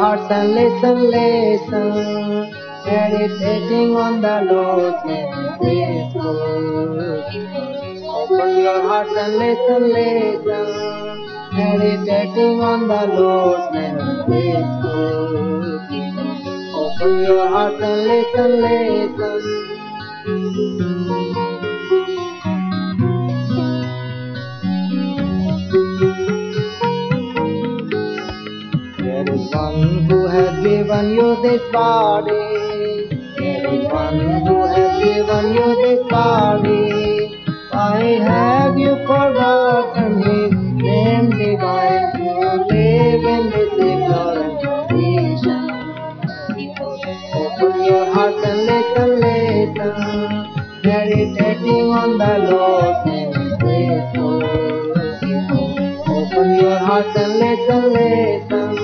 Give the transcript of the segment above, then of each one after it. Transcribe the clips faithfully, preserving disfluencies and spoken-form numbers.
hearts and listen, listen. Meditating on the Lord's name peaceful. Open your hearts and listen, listen. Meditating on the Lord's name peaceful. Open your hearts and listen, listen. There is one who has given you this body. There is one who has given you this body. Why have you forgotten His name divine? You live in this ignorant condition. Open your heart and listen, listen. Meditating on the Lord's name is faithful. Open your heart and listen, listen.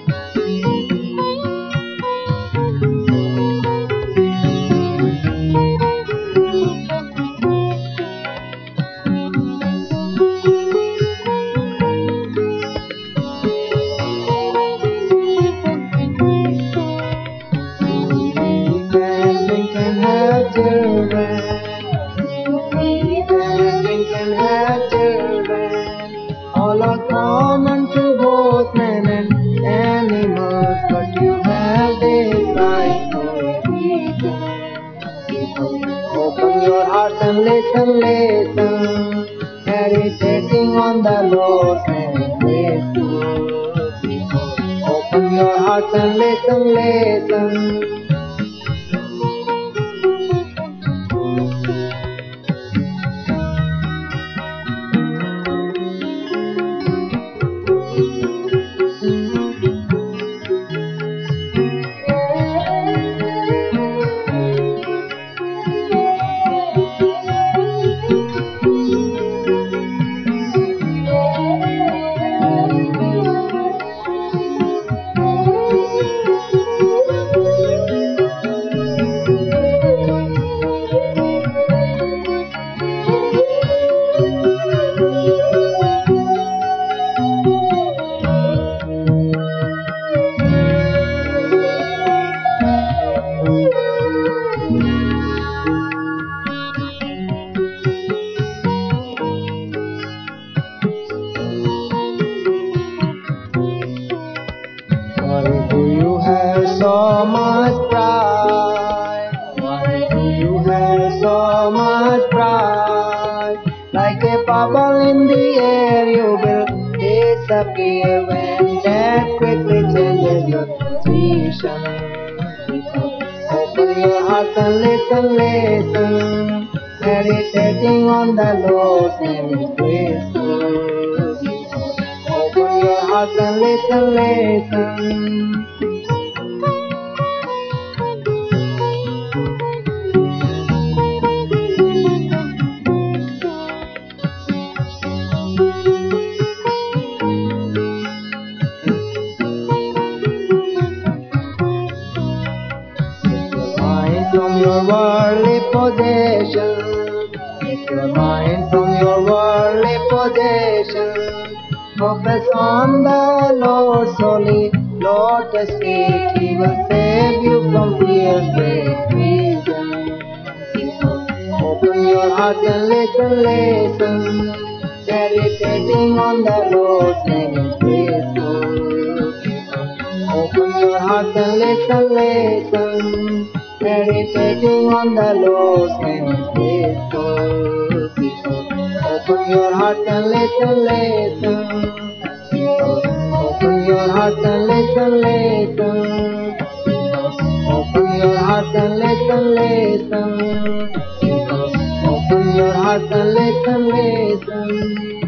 All are common to both men and animals, but you have this right for reason. Open your heart and listen, listen. Meditating on the Lord's name faithful. Open your heart and listen, listen. Why do you have so much pride? Why do you have so much pride? Like a bubble in the air, you will disappear when death quickly changes your position. Open your heart and listen, listen. Meditating on the Lord's name is peaceful. Open your heart and listen, listen. From your worldly possession, take your mind from your worldly possession. Focus on the Lord's holy lotus feet. He will save you from fear's great prison. Open your heart and listen, listen. Meditating on the Lord's name is peaceful. Open your heart and listen, listen. Meditating on the Lord's name is peaceful. Open your heart and listen, listen. Open your heart and listen, listen. Open your heart and listen, listen. Open your heart and listen, listen.